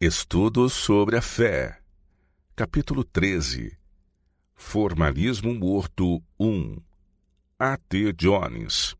Estudos sobre a fé. Capítulo 13. Formalismo morto 1. A. T. Jones.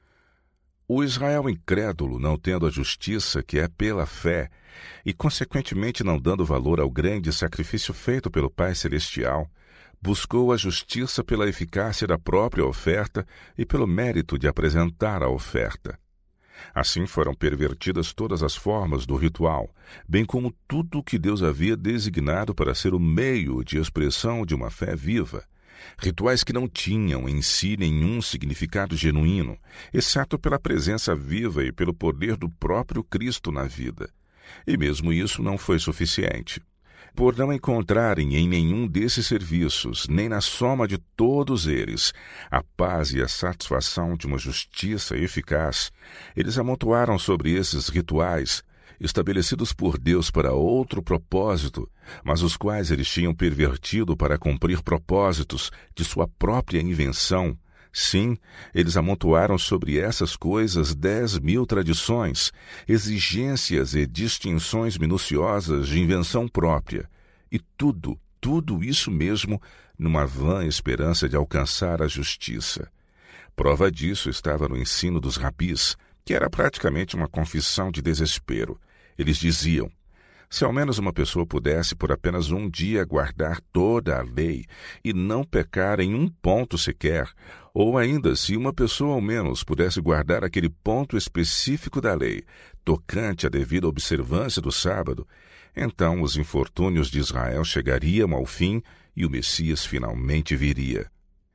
O Israel incrédulo, não tendo a justiça que é pela fé, e consequentemente não dando valor ao grande sacrifício feito pelo Pai Celestial, buscou a justiça pela eficácia da própria oferta e pelo mérito de apresentar a oferta. Assim foram pervertidas todas as formas do ritual, bem como tudo o que Deus havia designado para ser o meio de expressão de uma fé viva. Rituais que não tinham em si nenhum significado genuíno, exceto pela presença viva e pelo poder do próprio Cristo na vida. E mesmo isso não foi suficiente. Por não encontrarem em nenhum desses serviços, nem na soma de todos eles, a paz e a satisfação de uma justiça eficaz, eles amontoaram sobre esses rituais, estabelecidos por Deus para outro propósito, mas os quais eles tinham pervertido para cumprir propósitos de sua própria invenção. Sim, eles amontoaram sobre essas coisas 10.000 tradições, exigências e distinções minuciosas de invenção própria, e tudo isso mesmo, numa vã esperança de alcançar a justiça. Prova disso estava no ensino dos rabis, que era praticamente uma confissão de desespero. Eles diziam: se ao menos uma pessoa pudesse por apenas um dia guardar toda a lei e não pecar em um ponto sequer, ou ainda se uma pessoa ao menos pudesse guardar aquele ponto específico da lei, tocante à devida observância do sábado, então os infortúnios de Israel chegariam ao fim e o Messias finalmente viria.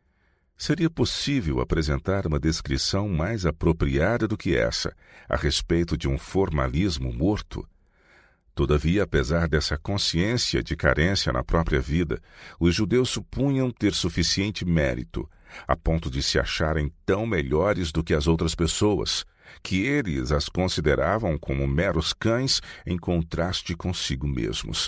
Seria possível apresentar uma descrição mais apropriada do que essa a respeito de um formalismo morto? Todavia, apesar dessa consciência de carência na própria vida, os judeus supunham ter suficiente mérito, a ponto de se acharem tão melhores do que as outras pessoas, que eles as consideravam como meros cães em contraste consigo mesmos.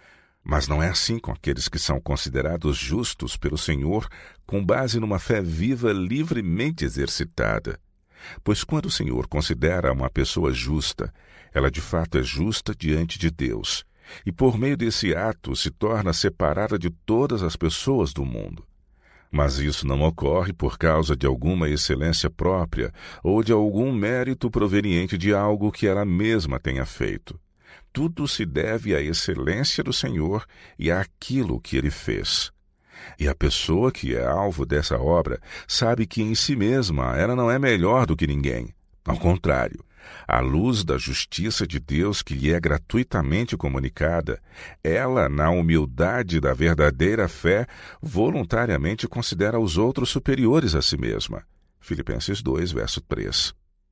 Mas não é assim com aqueles que são considerados justos pelo Senhor com base numa fé viva livremente exercitada. Pois quando o Senhor considera uma pessoa justa, ela de fato é justa diante de Deus, e por meio desse ato se torna separada de todas as pessoas do mundo. Mas isso não ocorre por causa de alguma excelência própria ou de algum mérito proveniente de algo que ela mesma tenha feito. Tudo se deve à excelência do Senhor e àquilo que Ele fez. E a pessoa que é alvo dessa obra sabe que em si mesma ela não é melhor do que ninguém. Ao contrário, à luz da justiça de Deus que lhe é gratuitamente comunicada, ela, na humildade da verdadeira fé, voluntariamente considera os outros superiores a si mesma. Filipenses 2, verso 3.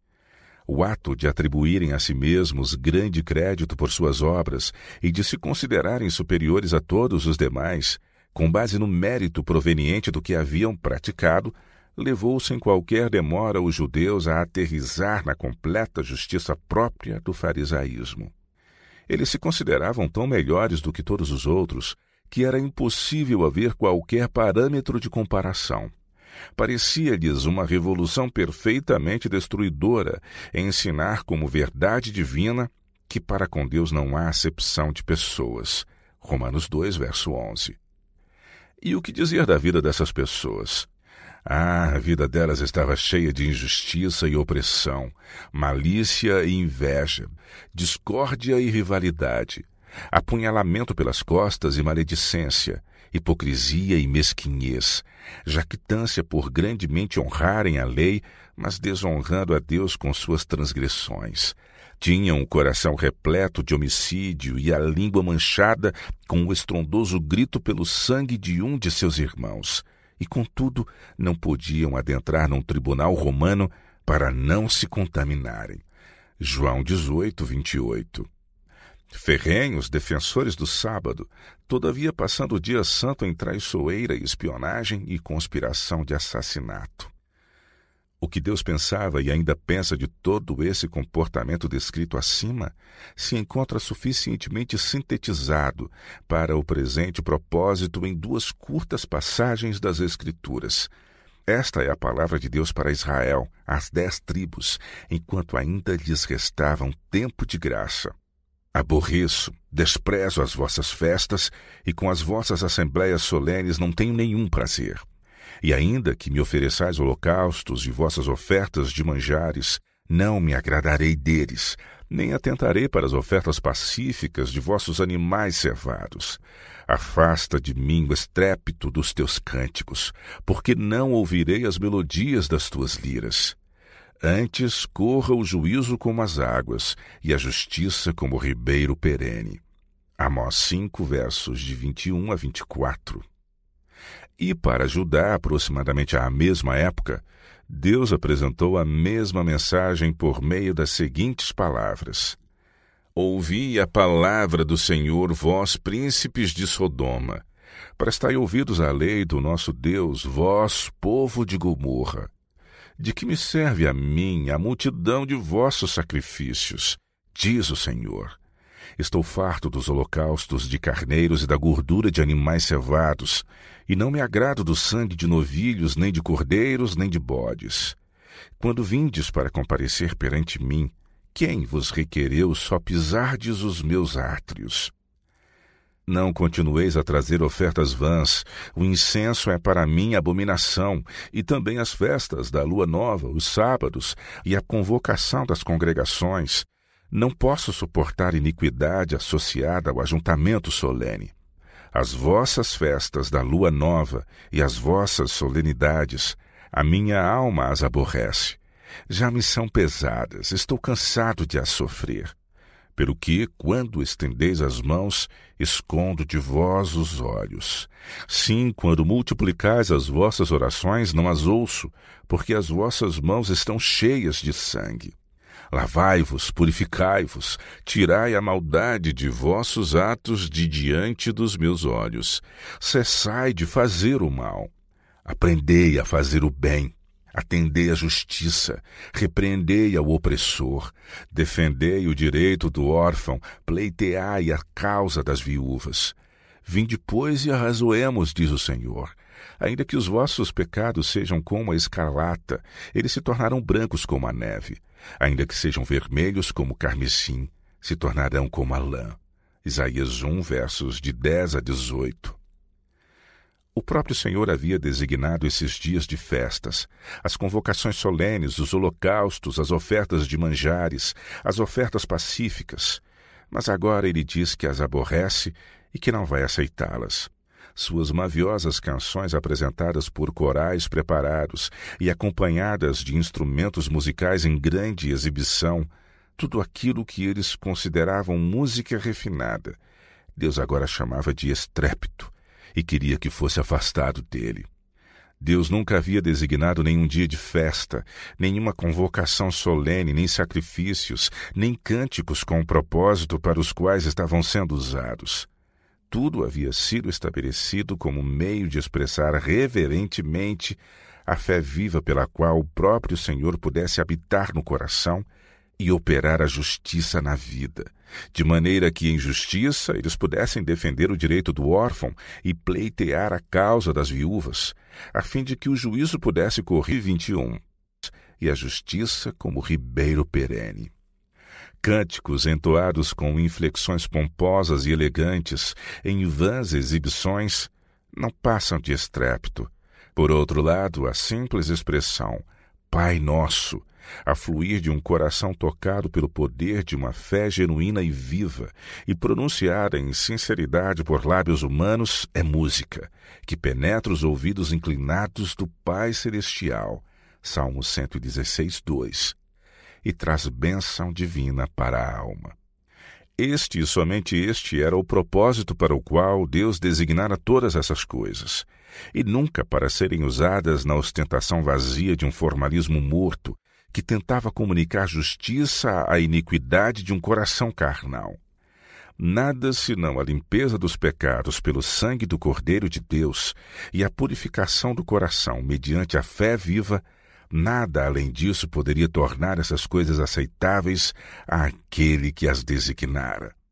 O ato de atribuírem a si mesmos grande crédito por suas obras e de se considerarem superiores a todos os demais, com base no mérito proveniente do que haviam praticado, levou sem qualquer demora os judeus a aterrissar na completa justiça própria do farisaísmo. Eles se consideravam tão melhores do que todos os outros que era impossível haver qualquer parâmetro de comparação. Parecia-lhes uma revolução perfeitamente destruidora ensinar como verdade divina que para com Deus não há acepção de pessoas. Romanos 2, verso 11. E o que dizer da vida dessas pessoas? A vida delas estava cheia de injustiça e opressão, malícia e inveja, discórdia e rivalidade, apunhalamento pelas costas e maledicência, hipocrisia e mesquinhez, jactância por grandemente honrarem a lei, mas desonrando a Deus com suas transgressões. Tinham o coração repleto de homicídio e a língua manchada com o estrondoso grito pelo sangue de um de seus irmãos. E, contudo, não podiam adentrar num tribunal romano para não se contaminarem. João 18, 28. Ferrenhos defensores do sábado, todavia passando o dia santo em traiçoeira, espionagem e conspiração de assassinato. O que Deus pensava e ainda pensa de todo esse comportamento descrito acima se encontra suficientemente sintetizado para o presente propósito em 2 curtas passagens das Escrituras. Esta é a palavra de Deus para Israel, as 10 tribos, enquanto ainda lhes restava um tempo de graça. Aborreço, Desprezo as vossas festas, e com as vossas assembléias solenes não tenho nenhum prazer. E ainda que me ofereçais holocaustos e vossas ofertas de manjares, não me agradarei deles, nem atentarei para as ofertas pacíficas de vossos animais cevados. Afasta de mim o estrépito dos teus cânticos, porque não ouvirei as melodias das tuas liras. Antes corra o juízo como as águas, e a justiça como o ribeiro perene. Amós 5, versos de 21 a 24. E para Judá, aproximadamente à mesma época, Deus apresentou a mesma mensagem por meio das seguintes palavras: Ouvi a palavra do Senhor, vós, príncipes de Sodoma. Prestai ouvidos à lei do nosso Deus, vós, povo de Gomorra. De que me serve a mim a multidão de vossos sacrifícios? Diz o Senhor. Estou farto dos holocaustos de carneiros e da gordura de animais cevados, e não me agrado do sangue de novilhos, nem de cordeiros, nem de bodes. Quando vindes para comparecer perante mim, quem vos requereu só pisardes os meus átrios? Não continueis a trazer ofertas vãs, o incenso é para mim abominação, e também as festas da lua nova, os sábados e a convocação das congregações. Não posso suportar iniquidade associada ao ajuntamento solene. As vossas festas da lua nova e as vossas solenidades, a minha alma as aborrece. Já me são pesadas, estou cansado de as sofrer. Pelo que, quando estendeis as mãos, escondo de vós os olhos. Sim, quando multiplicais as vossas orações, não as ouço, porque as vossas mãos estão cheias de sangue. Lavai-vos, purificai-vos, tirai a maldade de vossos atos de diante dos meus olhos. Cessai de fazer o mal. Aprendei a fazer o bem. Atendei à justiça, repreendei ao opressor, defendei o direito do órfão, pleiteai a causa das viúvas. Vinde, pois, e arrazoemos, diz o Senhor. Ainda que os vossos pecados sejam como a escarlata, eles se tornarão brancos como a neve. Ainda que sejam vermelhos como o carmesim, se tornarão como a lã. Isaías 1, versos de 10 a 18. O próprio Senhor havia designado esses dias de festas, as convocações solenes, os holocaustos, as ofertas de manjares, as ofertas pacíficas. Mas agora ele diz que as aborrece e que não vai aceitá-las. Suas maviosas canções apresentadas por corais preparados e acompanhadas de instrumentos musicais em grande exibição, tudo aquilo que eles consideravam música refinada, Deus agora chamava de estrépito e queria que fosse afastado dele. Deus nunca havia designado nenhum dia de festa, nenhuma convocação solene, nem sacrifícios, nem cânticos com o propósito para os quais estavam sendo usados. Tudo havia sido estabelecido como meio de expressar reverentemente a fé viva pela qual o próprio Senhor pudesse habitar no coração e operar a justiça na vida, de maneira que em justiça eles pudessem defender o direito do órfão e pleitear a causa das viúvas, a fim de que o juízo pudesse correr 21, e a justiça como ribeiro perene. Cânticos entoados com inflexões pomposas e elegantes em vãs exibições não passam de estrépito. Por outro lado, a simples expressão Pai Nosso, a fluir de um coração tocado pelo poder de uma fé genuína e viva e pronunciada em sinceridade por lábios humanos, é música que penetra os ouvidos inclinados do Pai Celestial, Salmo 116, 2, e traz bênção divina para a alma. Este e somente este era o propósito para o qual Deus designara todas essas coisas, e nunca para serem usadas na ostentação vazia de um formalismo morto, que tentava comunicar justiça à iniquidade de um coração carnal. Nada senão a limpeza dos pecados pelo sangue do Cordeiro de Deus e a purificação do coração mediante a fé viva, nada além disso poderia tornar essas coisas aceitáveis àquele que as designara.